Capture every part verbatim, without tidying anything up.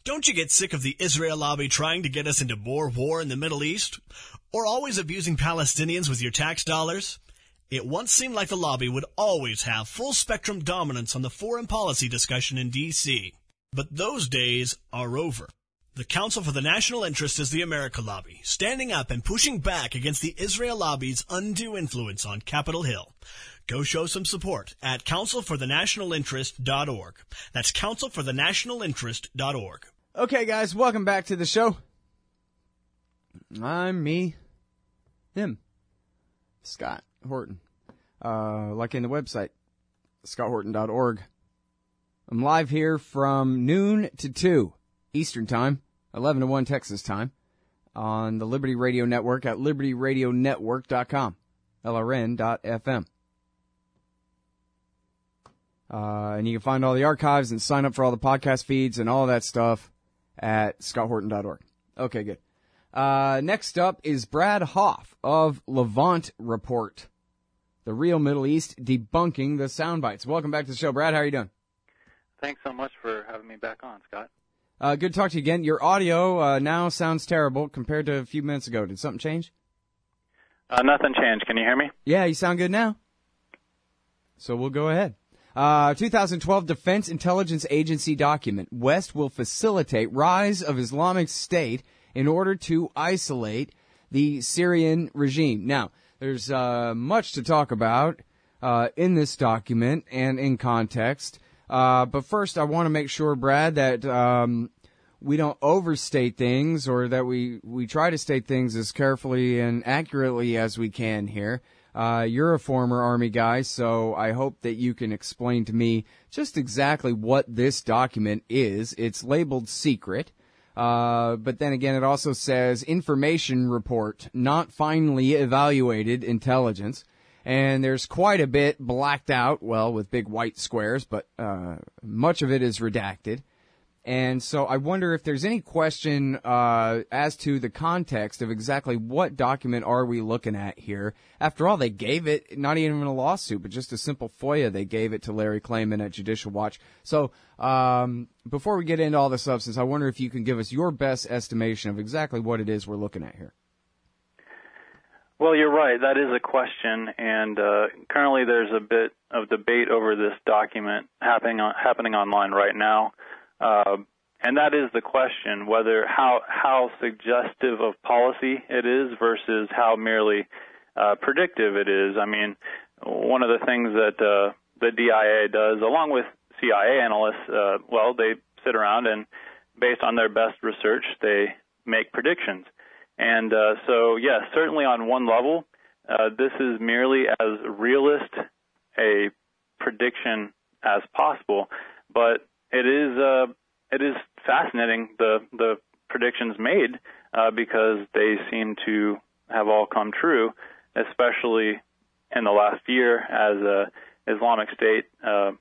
Don't you get sick of the Israel lobby trying to get us into more war in the Middle East? Or always abusing Palestinians with your tax dollars? It once seemed like the lobby would always have full-spectrum dominance on the foreign policy discussion in D C But those days are over. The Council for the National Interest is the America Lobby, standing up and pushing back against the Israel lobby's undue influence on Capitol Hill. Go show some support at council for the national interest dot org. That's council for the national interest dot org. Okay, guys, welcome back to the show. I'm me, him, Scott Horton. Uh, like in the website, scott horton dot org. I'm live here from noon to two Eastern Time, eleven to one Texas time, on the Liberty Radio Network at liberty radio network dot com, L R N dot F M. Uh, and you can find all the archives and sign up for all the podcast feeds and all that stuff at scott horton dot org. Okay, good. Uh, next up is Brad Hoff of Levant Report, the real Middle East, debunking the sound bites. Welcome back to the show, Brad. How are you doing? Thanks so much for having me back on, Scott. Uh, good to talk to you again. Your audio uh, now sounds terrible compared to a few minutes ago. Did something change? Uh, nothing changed. Can you hear me? Yeah, you sound good now. So we'll go ahead. Uh, two thousand twelve Defense Intelligence Agency document. West will facilitate rise of Islamic State in order to isolate the Syrian regime. Now, there's uh, much to talk about uh, in this document and in context. Uh, but first, I want to make sure, Brad, that um, we don't overstate things, or that we, we try to state things as carefully and accurately as we can here. Uh, you're a former Army guy, so I hope that you can explain to me just exactly what this document is. It's labeled secret, uh, but then again, it also says information report, not finally evaluated intelligence. And there's quite a bit blacked out, well, with big white squares, but uh, much of it is redacted. And so I wonder if there's any question uh, as to the context of exactly what document are we looking at here. After all, they gave it, not even a lawsuit, but just a simple FOIA, they gave it to Larry Klayman at Judicial Watch. So um, before we get into all the substance, I wonder if you can give us your best estimation of exactly what it is we're looking at here. Well, you're right. That is a question, and uh, currently there's a bit of debate over this document happening on, happening online right now. Uh, and that is the question, whether how how suggestive of policy it is versus how merely uh, predictive it is. I mean, one of the things that uh, the D I A does, along with C I A analysts, uh, well, they sit around and, based on their best research, they make predictions. And uh, so, yes, certainly on one level, uh, this is merely as realist a prediction as possible, but it is uh, it is fascinating, the the predictions made, uh, because they seem to have all come true, especially in the last year as uh, Islamic State uh,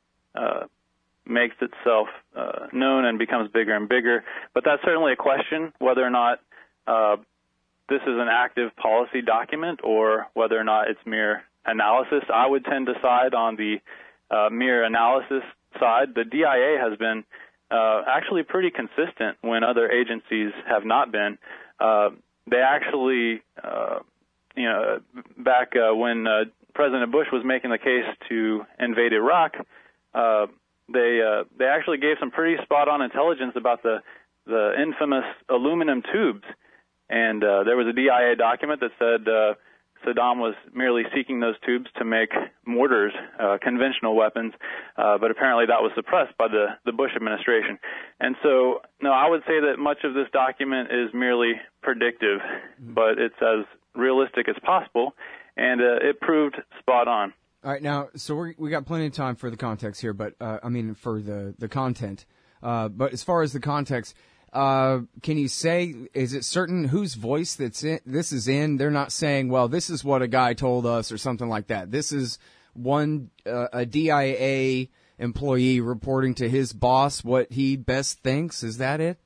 uh, makes itself uh, known and becomes bigger and bigger. But that's certainly a question, whether or not uh, this is an active policy document or whether or not it's mere analysis. I would tend to side on the uh, mere analysis side. The D I A has been uh, actually pretty consistent when other agencies have not been. Uh, they actually, uh, you know, back uh, when uh, President Bush was making the case to invade Iraq, uh, they uh, they actually gave some pretty spot-on intelligence about the the infamous aluminum tubes, and uh, there was a D I A document that said uh, Saddam was merely seeking those tubes to make mortars, uh, conventional weapons, uh, but apparently that was suppressed by the, the Bush administration. And so, no, I would say that much of this document is merely predictive, mm-hmm. but it's as realistic as possible, and uh, it proved spot on. All right, now, so we we got plenty of time for the context here, but, uh, I mean, for the, the content. Uh, but as far as the context, Uh, can you say, is it certain whose voice that's in, this is in? They're not saying, well, this is what a guy told us or something like that. This is one, uh, a D I A employee reporting to his boss what he best thinks. Is that it?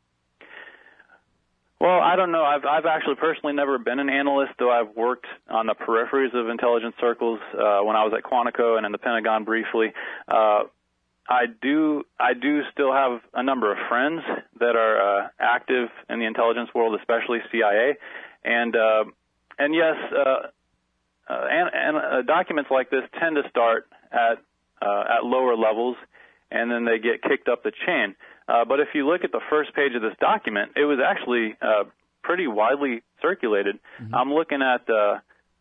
Well, I don't know. I've, I've actually personally never been an analyst, though I've worked on the peripheries of intelligence circles, uh, when I was at Quantico and in the Pentagon briefly. Uh, I do I do still have a number of friends that are uh, active in the intelligence world, especially C I A, and uh, and yes, uh, uh, and, and uh, documents like this tend to start at uh, at lower levels, and then they get kicked up the chain. Uh, but if you look at the first page of this document, it was actually uh, pretty widely circulated. Mm-hmm. I'm looking at, uh,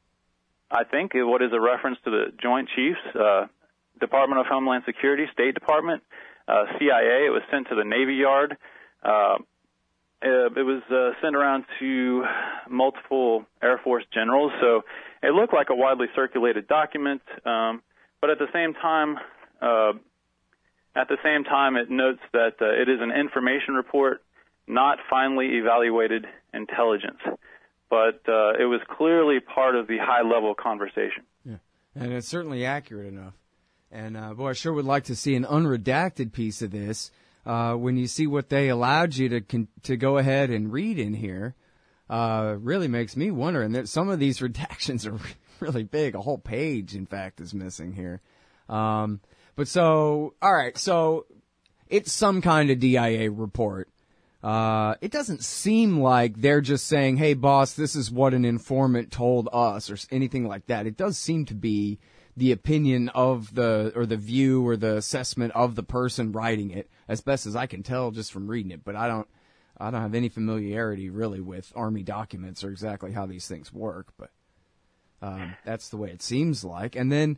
I think, what is a reference to the Joint Chiefs. Uh, Department of Homeland Security, State Department, uh, C I A. It was sent to the Navy Yard. Uh, it, it was uh, sent around to multiple Air Force generals. So it looked like a widely circulated document. Um, but at the same time, uh, at the same time, it notes that uh, it is an information report, not finally evaluated intelligence. But uh, it was clearly part of the high-level conversation. Yeah, and it's certainly accurate enough. And, uh, boy, I sure would like to see an unredacted piece of this. Uh, when you see what they allowed you to con- to go ahead and read in here, uh, really makes me wonder. And that some of these redactions are really big. A whole page, in fact, is missing here. Um, but so, all right, so it's some kind of D I A report. Uh, it doesn't seem like they're just saying, hey, boss, this is what an informant told us or anything like that. It does seem to be the opinion of the, or the view or the assessment of the person writing it, as best as I can tell just from reading it. But I don't, I don't have any familiarity really with Army documents or exactly how these things work. But um, that's the way it seems like. And then,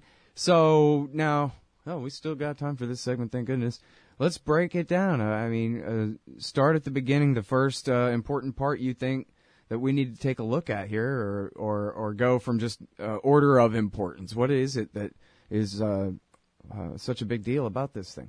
so now, oh, we still got time for this segment, thank goodness. Let's break it down. I mean, uh, start at the beginning, the first uh, important part you think that we need to take a look at here, or or, or go from just uh, order of importance. What is it that is uh, uh, such a big deal about this thing?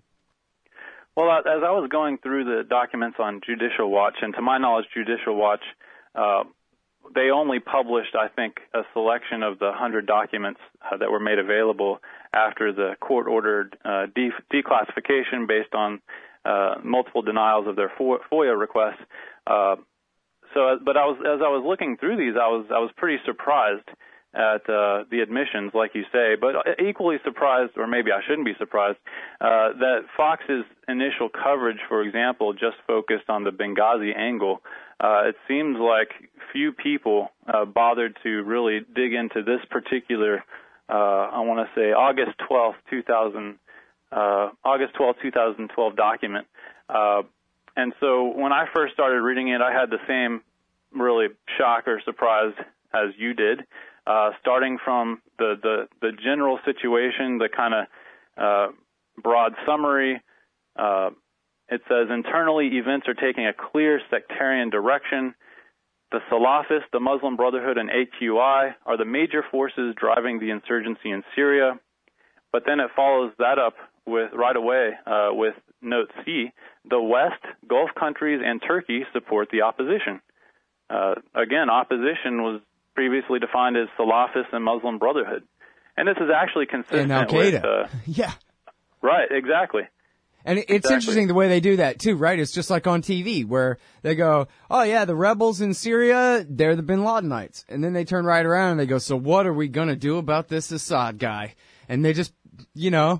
Well, as I was going through the documents on Judicial Watch, and to my knowledge, Judicial Watch, uh, they only published, I think, a selection of the one hundred documents uh, that were made available after the court-ordered uh, de- declassification based on uh, multiple denials of their FOIA requests. Uh, So, but I was, as I was looking through these, I was, I was pretty surprised at uh, the admissions, like you say, but equally surprised, or maybe I shouldn't be surprised, uh, that Fox's initial coverage, for example, just focused on the Benghazi angle. Uh, it seems like few people uh, bothered to really dig into this particular, uh, I want to say, August twelfth, two thousand, uh, August twelfth, twenty twelve document. Uh, And so when I first started reading it, I had the same really shock or surprise as you did, uh, starting from the, the, the general situation, the kind of uh, broad summary. Uh, it says, internally, events are taking a clear sectarian direction. The Salafists, the Muslim Brotherhood, and A Q I are the major forces driving the insurgency in Syria. But then it follows that up with right away uh, with note C, the West, Gulf countries, and Turkey support the opposition. Uh, again, opposition was previously defined as Salafists and Muslim Brotherhood. And this is actually consistent and Al-Qaeda. with... Uh, yeah. Right, exactly. And it's exactly. interesting the way they do that, too, right? It's just like on T V, where they go, oh, yeah, the rebels in Syria, they're the Bin Ladenites. And then they turn right around and they go, so what are we going to do about this Assad guy? And they just, you know...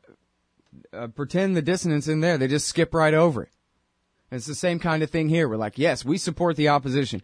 Uh, pretend the dissonance in there. They just skip right over it. And it's the same kind of thing here. We're like, yes, we support the opposition.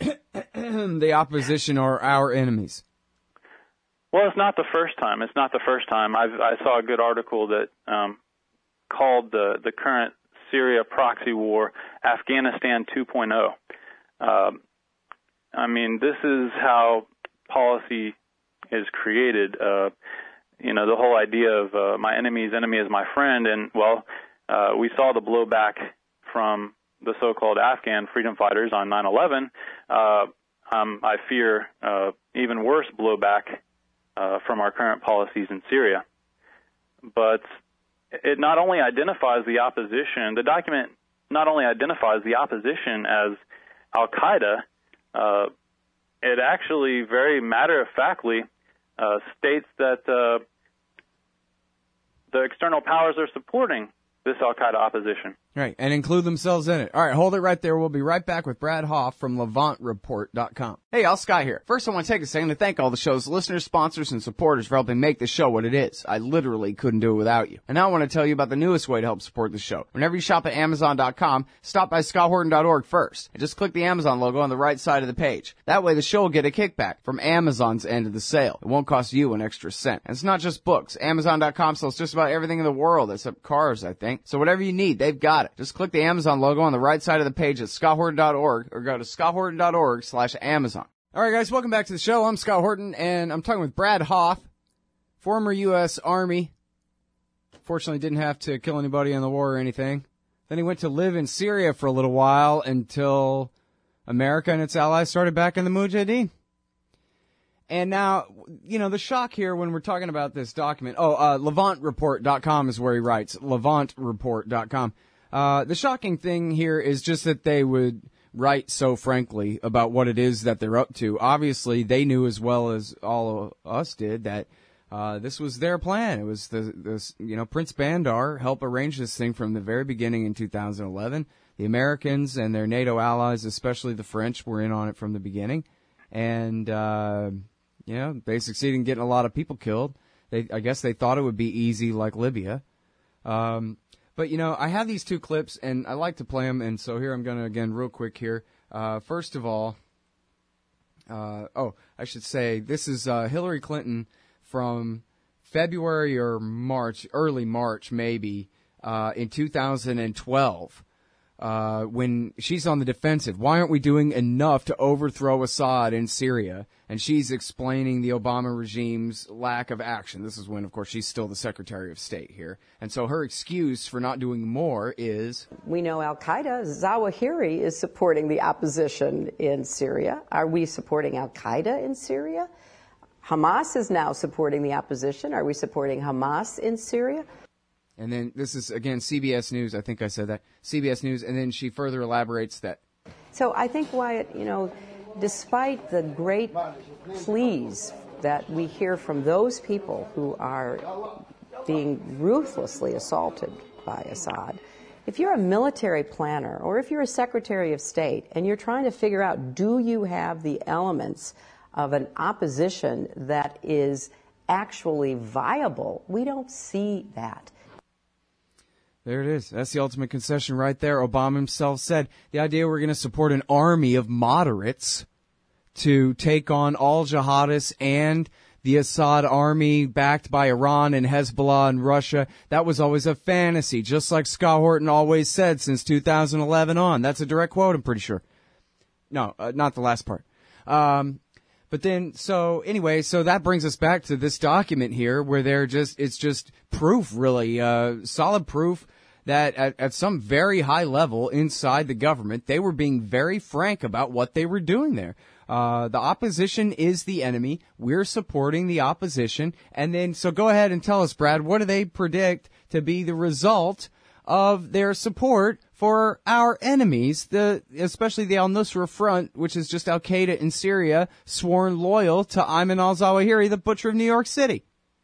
The opposition are our enemies. Well, it's not the first time. It's not the first time. I've, I saw a good article that um, called the, the current Syria proxy war Afghanistan two point oh. Um, I mean, this is how policy is created. Uh, You know, the whole idea of uh, my enemy's enemy is my friend. And, well, uh, we saw the blowback from the so-called Afghan freedom fighters on nine eleven. Uh, um, I fear uh, even worse blowback uh, from our current policies in Syria. But it not only identifies the opposition, the document not only identifies the opposition as Al-Qaeda, uh, it actually very matter-of-factly Uh, states that uh, the external powers are supporting this Al-Qaeda opposition. Right, and include themselves in it. All right, hold it right there. We'll be right back with Brad Hoff from Levant Report dot com. Hey, y'all, Scott here. First, I want to take a second to thank all the show's listeners, sponsors, and supporters for helping make the show what it is. I literally couldn't do it without you. And now I want to tell you about the newest way to help support the show. Whenever you shop at Amazon dot com, stop by Scott Horton dot org first, and just click the Amazon logo on the right side of the page. That way, the show will get a kickback from Amazon's end of the sale. It won't cost you an extra cent. And it's not just books. Amazon dot com sells just about everything in the world, except cars, I think. So whatever you need, they've got it. Just click the Amazon logo on the right side of the page at Scott Horton dot org or go to Scott Horton dot org slash Amazon. All right, guys, welcome back to the show. I'm Scott Horton, and I'm talking with Brad Hoff, former U S Army. Fortunately, didn't have to kill anybody in the war or anything. Then he went to live in Syria for a little while until America and its allies started back in the Mujahideen. And now, you know, the shock here when we're talking about this document, oh, uh, Levant Report dot com is where he writes, Levant Report dot com. Uh, the shocking thing here is just that they would write so frankly about what it is that they're up to. Obviously, they knew as well as all of us did that uh, this was their plan. It was the, this, you know, Prince Bandar helped arrange this thing from the very beginning in two thousand eleven. The Americans and their NATO allies, especially the French, were in on it from the beginning. And, uh, you know, they succeeded in getting a lot of people killed. They, I guess they thought it would be easy like Libya. Um, But, you know, I have these two clips, and I like to play them, and so here I'm going to, again, real quick here. Uh, first of all, uh, oh, I should say, this is uh, Hillary Clinton from February or March, early March maybe, uh, in two thousand twelve. Uh, when she's on the defensive. Why aren't we doing enough to overthrow Assad in Syria? And she's explaining the Obama regime's lack of action. This is when, of course, she's still the Secretary of State here. And so her excuse for not doing more is... We know Al-Qaeda, Zawahiri is supporting the opposition in Syria. Are we supporting Al-Qaeda in Syria? Hamas is now supporting the opposition. Are we supporting Hamas in Syria? And then this is, again, C B S News. I think I said that. C B S News. And then she further elaborates that. So I think, Wyatt, you know, despite the great pleas that we hear from those people who are being ruthlessly assaulted by Assad, if you're a military planner or if you're a Secretary of State and you're trying to figure out, do you have the elements of an opposition that is actually viable, we don't see that. There it is. That's the ultimate concession right there. Obama himself said the idea we're going to support an army of moderates to take on all jihadists and the Assad army backed by Iran and Hezbollah and Russia, that was always a fantasy, just like Scott Horton always said since two thousand eleven on. That's a direct quote, I'm pretty sure. No, uh, not the last part. Um, but then, so anyway, so that brings us back to this document here where they're just, it's just proof, really, uh, solid proof that at, at some very high level inside the government, they were being very frank about what they were doing there. Uh, the opposition is the enemy. We're supporting the opposition. And then, so go ahead and tell us, Brad, what do they predict to be the result of their support for our enemies, the especially the al-Nusra Front, which is just al-Qaeda in Syria, sworn loyal to Ayman al-Zawahiri, the butcher of New York City?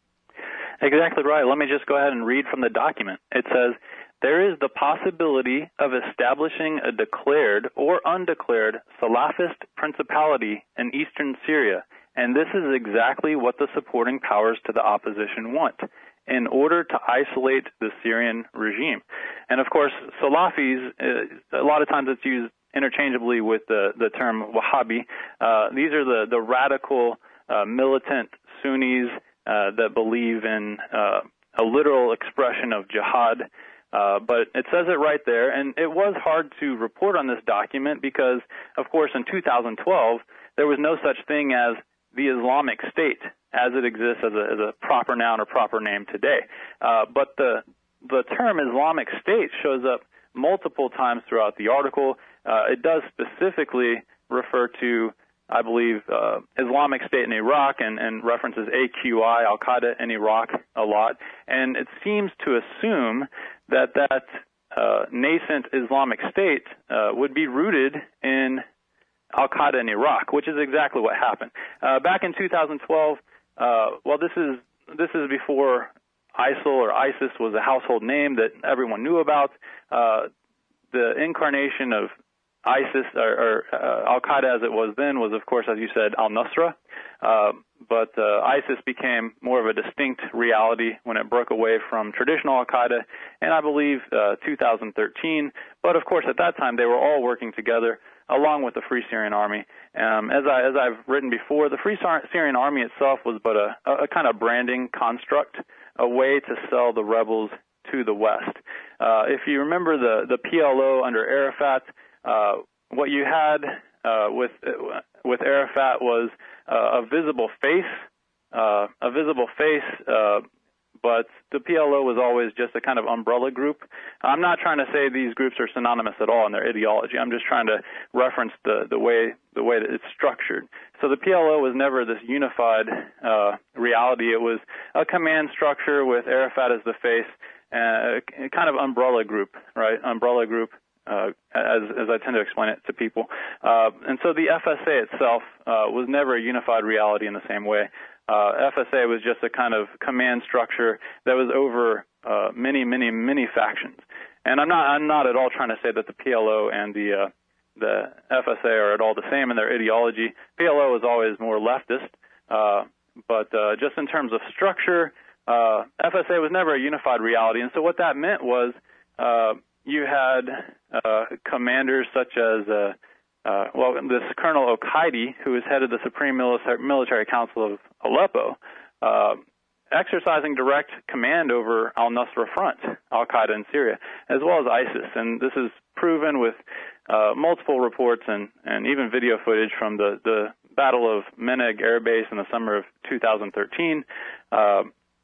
Exactly right. Let me just go ahead and read from the document. It says, there is the possibility of establishing a declared or undeclared Salafist principality in eastern Syria, and this is exactly what the supporting powers to the opposition want, in order to isolate the Syrian regime. And of course, Salafis, uh, a lot of times it's used interchangeably with the, the term Wahhabi. Uh, these are the, the radical, uh, militant Sunnis uh, that believe in uh, a literal expression of jihad. Uh, but it says it right there, and it was hard to report on this document because, of course, in two thousand twelve, there was no such thing as the Islamic State as it exists as a, as a proper noun or proper name today. Uh, but the the term Islamic State shows up multiple times throughout the article. Uh, it does specifically refer to, I believe, uh, Islamic State in Iraq and, and references A Q I, Al-Qaeda in Iraq a lot. And it seems to assume that that uh, nascent Islamic State uh, would be rooted in Al-Qaeda in Iraq, which is exactly what happened. Uh, back in two thousand twelve, uh, well, this is this is before ISIL or ISIS was a household name that everyone knew about. Uh, the incarnation of ISIS, or, or uh, Al-Qaeda as it was then, was, of course, as you said, al-Nusra. Uh, but uh, ISIS became more of a distinct reality when it broke away from traditional Al-Qaeda in, I believe, uh, two thousand thirteen. But, of course, at that time, they were all working together along with the Free Syrian Army. Um, as, I, as I've written before, the Free Syrian Army itself was but a, a kind of branding construct, a way to sell the rebels to the West. Uh, if you remember the, the P L O under Arafat, uh, what you had uh, with with Arafat was uh, a visible face, uh, a visible face, uh, but the P L O was always just a kind of umbrella group. I'm not trying to say these groups are synonymous at all in their ideology. I'm just trying to reference the, the way the way that it's structured. So the P L O was never this unified uh, reality. It was a command structure with Arafat as the face, uh, a kind of umbrella group, right? Umbrella group. Uh, as, as I tend to explain it to people. Uh, and so the F S A itself uh, was never a unified reality in the same way. Uh, F S A was just a kind of command structure that was over uh, many, many, many factions. And I'm not, I'm not at all trying to say that the P L O and the uh, the F S A are at all the same in their ideology. P L O was always more leftist, uh, but uh, just in terms of structure, uh, F S A was never a unified reality. And so what that meant was uh, you had uh, commanders such as, uh, uh, well, this Colonel Oqaidi, who is head of the Supreme Military Council of Aleppo, uh, exercising direct command over al-Nusra Front, al-Qaeda in Syria, as well as ISIS. And this is proven with uh, multiple reports and, and even video footage from the, the Battle of Meneg Air Base in the summer of two thousand thirteen. Uh,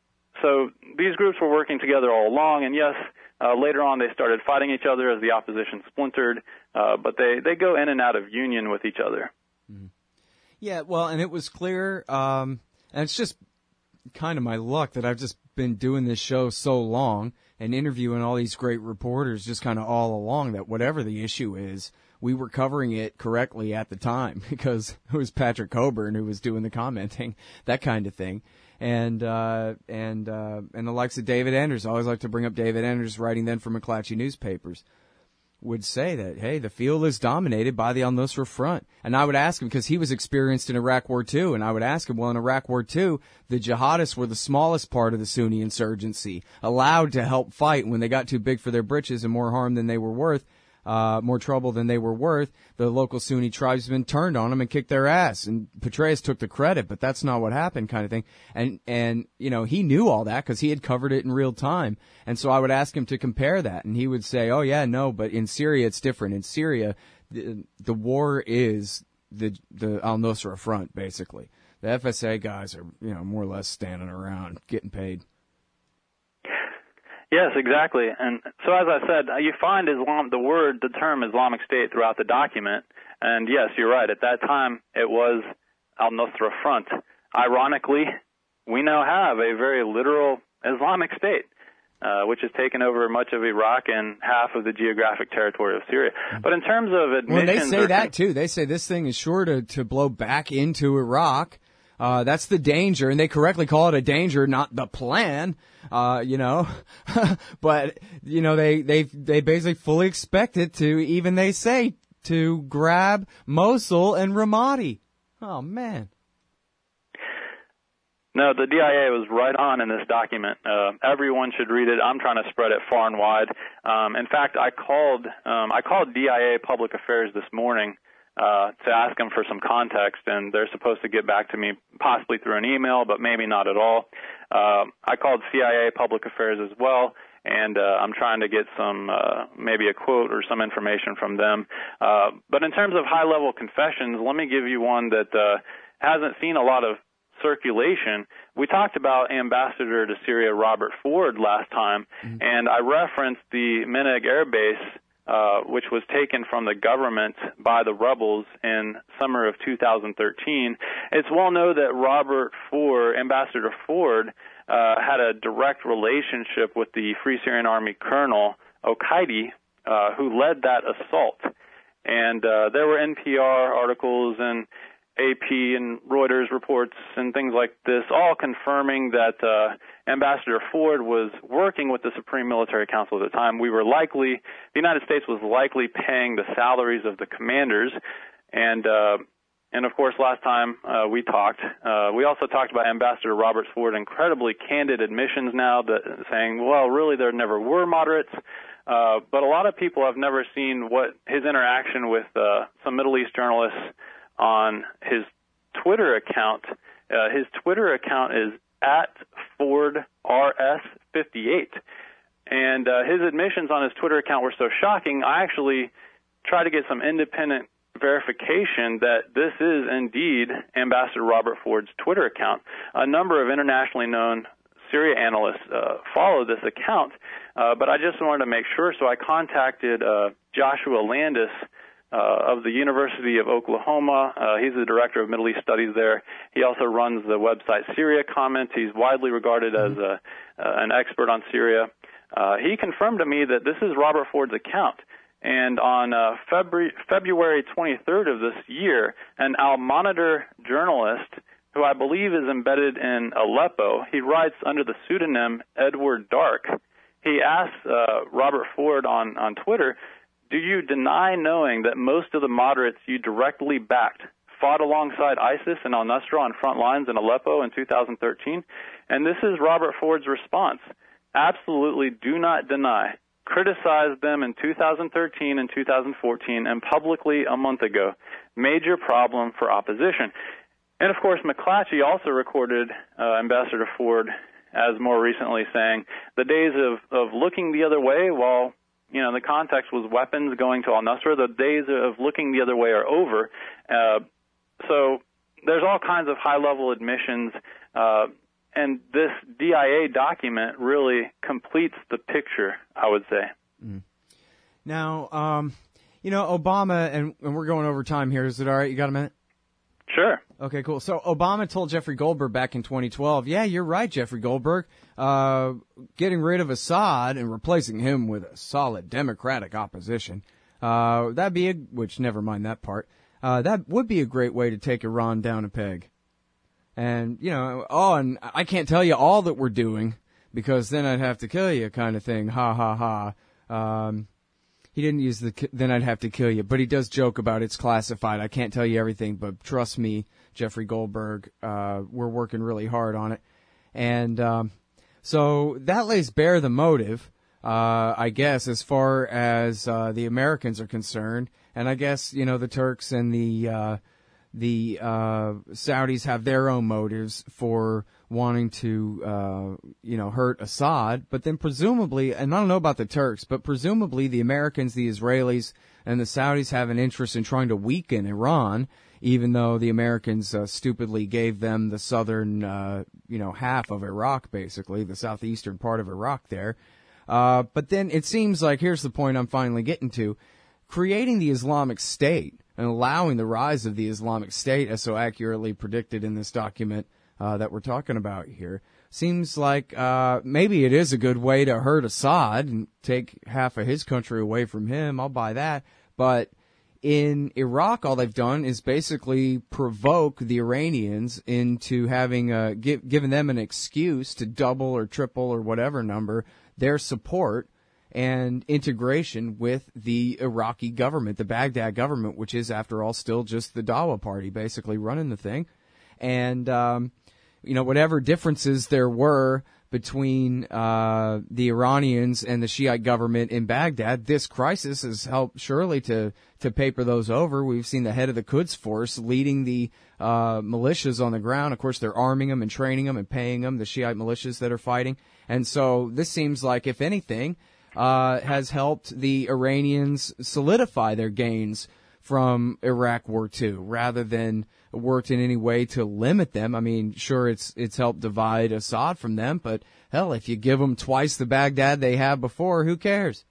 so these groups were working together all along, and yes, Uh, later on, they started fighting each other as the opposition splintered, uh, but they, they go in and out of union with each other. Mm-hmm. Yeah, well, and it was clear, um, and it's just kind of my luck that I've just been doing this show so long and interviewing all these great reporters just kind of all along that whatever the issue is, we were covering it correctly at the time because it was Patrick Coburn who was doing the commenting, that kind of thing. And, uh, and, uh, and the likes of David Enders, I always like to bring up David Enders, writing then for McClatchy newspapers, would say that, hey, the field is dominated by the al-Nusra Front. And I would ask him, because he was experienced in Iraq War Two, and I would ask him, well, in Iraq War Two, the jihadists were the smallest part of the Sunni insurgency, allowed to help fight when they got too big for their britches and more harm than they were worth. Uh, more trouble than they were worth, the local Sunni tribesmen turned on them and kicked their ass. And Petraeus took the credit, but that's not what happened, kind of thing. And, and, you know, he knew all that because he had covered it in real time. And so I would ask him to compare that. And he would say, oh, yeah, no, but in Syria it's different. In Syria, the, the war is the, the al-Nusra Front, basically. The F S A guys are, you know, more or less standing around getting paid. Yes, exactly. And so, as I said, you find Islam, the word, the term Islamic State throughout the document. And yes, you're right. At that time, it was al-Nusra Front. Ironically, we now have a very literal Islamic State, uh, which has taken over much of Iraq and half of the geographic territory of Syria. But in terms of admissions... Well, they say or, that, too. They say this thing is sure to, to blow back into Iraq. Uh, that's the danger, and they correctly call it a danger, not the plan, uh, you know. But, you know, they, they, they basically fully expect it to, even they say, to grab Mosul and Ramadi. Oh, man. No, the D I A was right on in this document. Uh, everyone should read it. I'm trying to spread it far and wide. Um, in fact, I called, um, I called D I A Public Affairs this morning Uh, to ask them for some context, and they're supposed to get back to me possibly through an email, but maybe not at all. Uh, I called C I A Public Affairs as well, and uh, I'm trying to get some, uh, maybe a quote or some information from them. Uh, but in terms of high-level confessions, let me give you one that uh, hasn't seen a lot of circulation. We talked about Ambassador to Syria Robert Ford last time, mm-hmm. and I referenced the Meneg Air Base, Uh, which was taken from the government by the rebels in summer of two thousand thirteen. It's well known that Robert Ford, Ambassador Ford, uh, had a direct relationship with the Free Syrian Army Colonel Oqaidi, uh, who led that assault. And uh, there were N P R articles and A P and Reuters reports and things like this, all confirming that uh, Ambassador Ford was working with the Supreme Military Council at the time. We were likely, the United States was likely paying the salaries of the commanders, and uh, and of course, last time uh, we talked, uh, we also talked about Ambassador Robert Ford's incredibly candid admissions now, that saying, well, really, there never were moderates. Uh, but a lot of people have never seen what his interaction with uh, some Middle East journalists on his Twitter account. Uh, his Twitter account is at Ford R S fifty-eight. And uh, his admissions on his Twitter account were so shocking, I actually tried to get some independent verification that this is indeed Ambassador Robert Ford's Twitter account. A number of internationally known Syria analysts uh, follow this account, uh, but I just wanted to make sure, so I contacted uh, Joshua Landis uh, of the University of Oklahoma. Uh, he's the director of Middle East Studies there. He also runs the website Syria Comment. He's widely regarded as a, uh, an expert on Syria. Uh, he confirmed to me that this is Robert Ford's account. And on uh, February, February twenty-third of this year, an Al-Monitor journalist, who I believe is embedded in Aleppo, he writes under the pseudonym Edward Dark. He asks uh, Robert Ford on, on Twitter, do you deny knowing that most of the moderates you directly backed fought alongside ISIS and al-Nusra on front lines in Aleppo in two thousand thirteen? And this is Robert Ford's response. Absolutely do not deny. Criticized them in two thousand thirteen and two thousand fourteen and publicly a month ago. Major problem for opposition. And, of course, McClatchy also recorded uh, Ambassador Ford as more recently saying, the days of, of looking the other way while, you know, the context was weapons going to al-Nusra, the days of looking the other way are over. Uh, so there's all kinds of high-level admissions, uh, and this D I A document really completes the picture, I would say. Mm. Now, um, you know, Obama, and, and we're going over time here. Is it all right? You got a minute? Sure. Okay, cool. So Obama told Jeffrey Goldberg back in twenty twelve, yeah, you're right, Jeffrey Goldberg, uh, getting rid of Assad and replacing him with a solid Democratic opposition, uh, that'd be a, which never mind that part, uh, that would be a great way to take Iran down a peg. And, you know, oh, and I can't tell you all that we're doing because then I'd have to kill you kind of thing, ha ha ha. Um, He didn't use the, then I'd have to kill you, but he does joke about it's classified. I can't tell you everything, but trust me, Jeffrey Goldberg, uh, we're working really hard on it. And, um, so that lays bare the motive, uh, I guess, as far as, uh, the Americans are concerned. And I guess, you know, the Turks and the, uh, the, uh, Saudis have their own motives for wanting to, uh, you know, hurt Assad, but then presumably, and I don't know about the Turks, but presumably the Americans, the Israelis, and the Saudis have an interest in trying to weaken Iran, even though the Americans uh, stupidly gave them the southern, uh, you know, half of Iraq, basically, the southeastern part of Iraq there. Uh, but then it seems like, here's the point I'm finally getting to, creating the Islamic State and allowing the rise of the Islamic State, as so accurately predicted in this document, Uh, that we're talking about here, seems like uh, maybe it is a good way to hurt Assad and take half of his country away from him. I'll buy that. But in Iraq, all they've done is basically provoke the Iranians into having uh, give, given them an excuse to double or triple or whatever number their support and integration with the Iraqi government, the Baghdad government, which is, after all, still just the Dawa party basically running the thing. And, um, you know, whatever differences there were between uh, the Iranians and the Shiite government in Baghdad, this crisis has helped surely to, to paper those over. We've seen the head of the Quds Force leading the uh, militias on the ground. Of course, they're arming them and training them and paying them, the Shiite militias that are fighting. And so this seems like, if anything, uh, has helped the Iranians solidify their gains from Iraq War Two, rather than worked in any way to limit them. I mean, sure, it's it's helped divide Assad from them, but hell, if you give them twice the Baghdad they have before, who cares?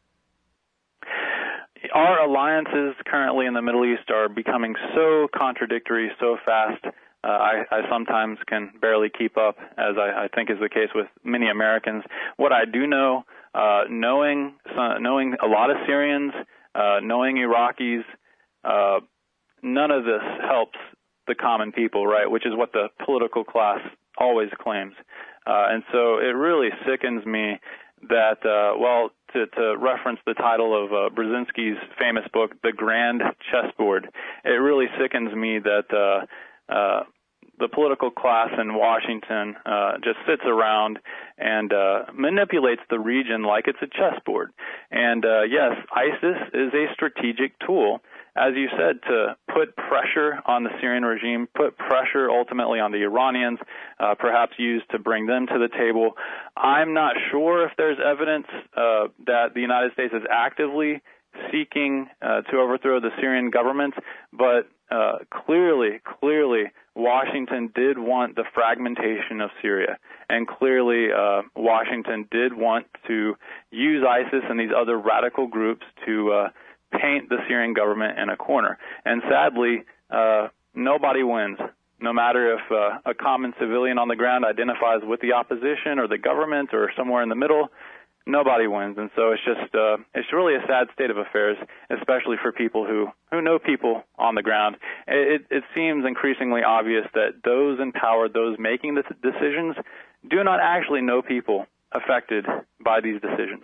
Our alliances currently in the Middle East are becoming so contradictory so fast. Uh, I, I sometimes can barely keep up, as I, I think is the case with many Americans. What I do know, uh, knowing uh, knowing a lot of Syrians, uh, knowing Iraqis, Uh, none of this helps the common people, right, which is what the political class always claims. Uh, and so it really sickens me that, uh, well, to, to reference the title of uh, Brzezinski's famous book, The Grand Chessboard, it really sickens me that uh, uh, the political class in Washington uh, just sits around and uh, manipulates the region like it's a chessboard. And uh, yes, ISIS is a strategic tool, as you said, to put pressure on the Syrian regime, put pressure ultimately on the Iranians, uh, perhaps used to bring them to the table. I'm not sure if there's evidence uh, that the United States is actively seeking uh, to overthrow the Syrian government, but uh, clearly, clearly, Washington did want the fragmentation of Syria, and clearly uh, Washington did want to use ISIS and these other radical groups to uh, paint the Syrian government in a corner. And sadly, uh, nobody wins. No matter if uh, a common civilian on the ground identifies with the opposition or the government or somewhere in the middle, nobody wins. And so it's just uh, it's really a sad state of affairs, especially for people who, who know people on the ground. It, it seems increasingly obvious that those in power, those making the decisions, do not actually know people affected by these decisions.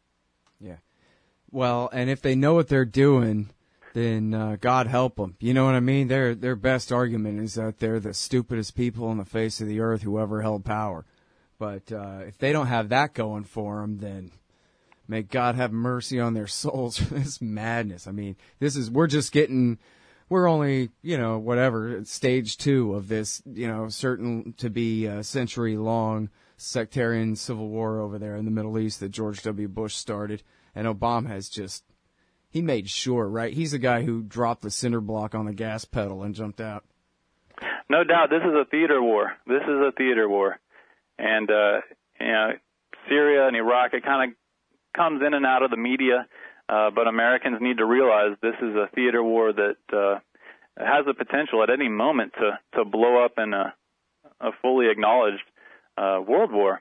Yeah. Well, and if they know what they're doing, then uh, God help them. You know what I mean? Their their best argument is that they're the stupidest people on the face of the earth who ever held power. But uh, if they don't have that going for them, then may God have mercy on their souls for this madness. I mean, this is we're just getting, we're only, you know, whatever, stage two of this, you know, certain to be a century-long sectarian civil war over there in the Middle East that George W. Bush started. And Obama has just, he made sure, right? He's the guy who dropped the cinder block on the gas pedal and jumped out. No doubt, this is a theater war. This is a theater war. And, uh, you know, Syria and Iraq, it kind of comes in and out of the media, uh, but Americans need to realize this is a theater war that uh, has the potential at any moment to, to blow up in a, a fully acknowledged uh, world war.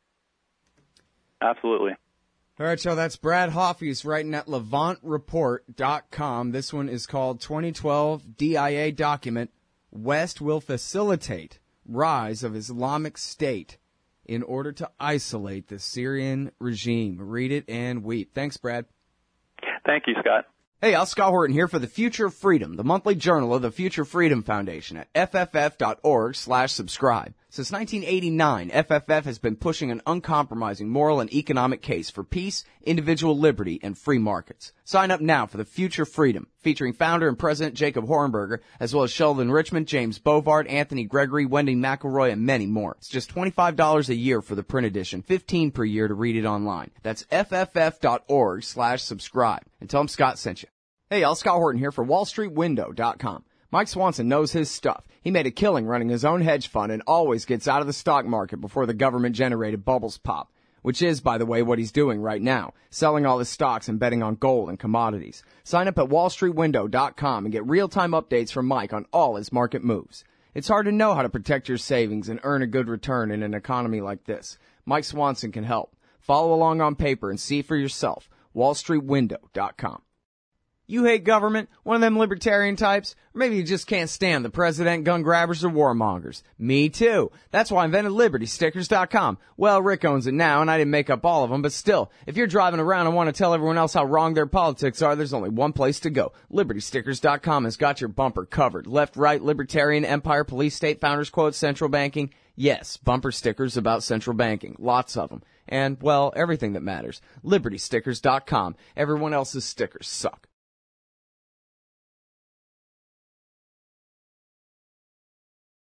Absolutely. All right, so that's Brad Hoffey. He's writing at Levant Report dot com. This one is called twenty twelve D I A Document, West Will Facilitate Rise of Islamic State in order to isolate the Syrian regime. Read it and weep. Thanks, Brad. Thank you, Scott. Hey, Al Scott Horton here for The Future of Freedom, the monthly journal of the Future Freedom Foundation at F F F dot org slash subscribe. Since nineteen eighty-nine, F F F has been pushing an uncompromising moral and economic case for peace, individual liberty, and free markets. Sign up now for The Future Freedom, featuring founder and president Jacob Hornberger, as well as Sheldon Richmond, James Bovard, Anthony Gregory, Wendy McElroy, and many more. It's just twenty-five dollars a year for the print edition, fifteen dollars per year to read it online. That's F F F dot org slash subscribe. And tell them Scott sent you. Hey, Al Scott Horton here for Wall Street Window dot com. Mike Swanson knows his stuff. He made a killing running his own hedge fund and always gets out of the stock market before the government-generated bubbles pop, which is, by the way, what he's doing right now, selling all his stocks and betting on gold and commodities. Sign up at Wall Street Window dot com and get real-time updates from Mike on all his market moves. It's hard to know how to protect your savings and earn a good return in an economy like this. Mike Swanson can help. Follow along on paper and see for yourself. Wall Street Window dot com. You hate government? One of them libertarian types? Or maybe you just can't stand the president, gun grabbers, or warmongers. Me too. That's why I invented Liberty Stickers dot com. Well, Rick owns it now, and I didn't make up all of them, but still, if you're driving around and want to tell everyone else how wrong their politics are, there's only one place to go. Liberty Stickers dot com has got your bumper covered. Left, right, libertarian, empire, police, state, founders quote, central banking. Yes, bumper stickers about central banking. Lots of them. And, well, everything that matters. Liberty Stickers dot com. Everyone else's stickers suck.